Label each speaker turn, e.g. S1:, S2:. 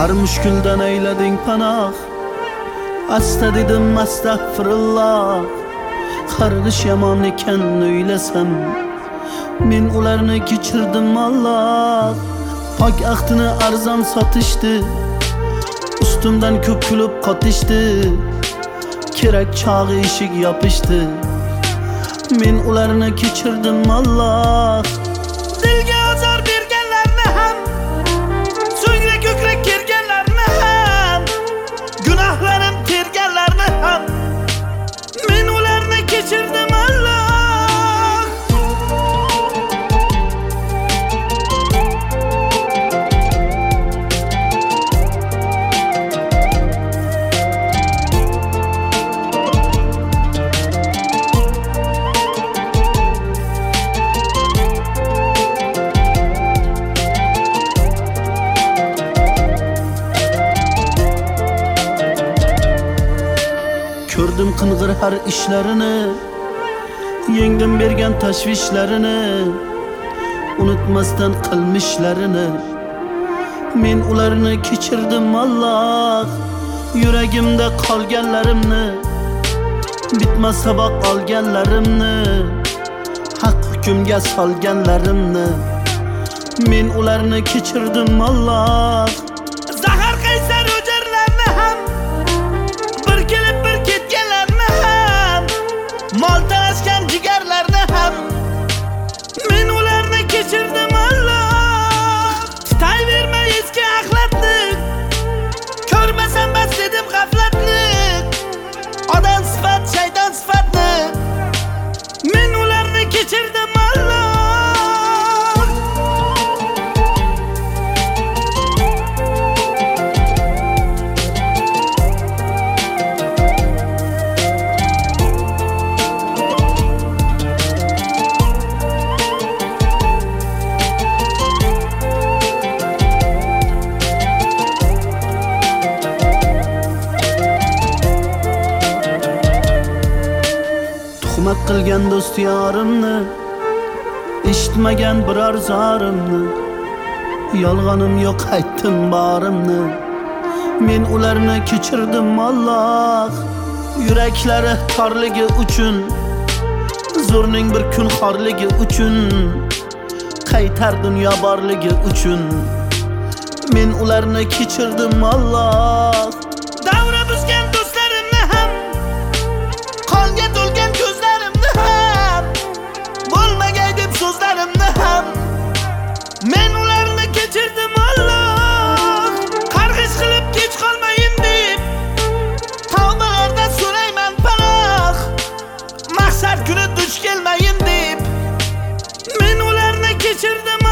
S1: Har mushkuldan aylading panoh. Asta dedim astagfirulloh. Qarg'ish yomon ekan o'ylasam, men ularni kechirdim Alloh. Pok ahdini arzon sotishdi, ustimdan ko'p kulib qotishdi. Kerak chog'i eshik yopishdi, men ularni kechirdim Alloh. Dilga azor berganlarni ham, so'ngra ko'krak kerganlarni ham, gunohlarim terganlarni ham, men ularni kechirdim Alloh. Ko'rdim qing'ir har ishlarini, yengdim bergan tashvishlarini, unutmasdan qilmishlarini, men ularni kechirdim Alloh. Yuragimda qolganlarimni, bitmas saboq olganlarimni, haq hukmga solganlarimni, men ularni kechirdim Alloh. Zahar qaysar o'jarlarni ham, bir kelib bir ketganlarni ham, mol talashgan jigarlarni ham, men ularni kechirdim Alloh. Titayverma eski axlatni, ko'rmasam bas dedim g'aflatni. Odam sifat, shayton sifatni, men ularni kechirdim Alloh. Tuhmat qilgan do'st yorimni, eshitmagan biror zorimni, yolg'onim yo'q aytdim borimni, men ularni kechirdim Alloh. Yuraklari torligi uchun, zo'rning bir kun xorligi uchun, qaytar dunyo borligi uchun, men ularni kechirdim Alloh. Davra buzgan do'stlarimni ham, qonga to'lgan ko'zlarimni ham, bo'lmagay deb so'zlarimni ham, men ularni kechirdim Alloh. Qarg'ish qilib kech qolmayin deb, tavbalardan so'rayman panoh. Mahshar kuni duch kelmayin deb, men ularni kechirdim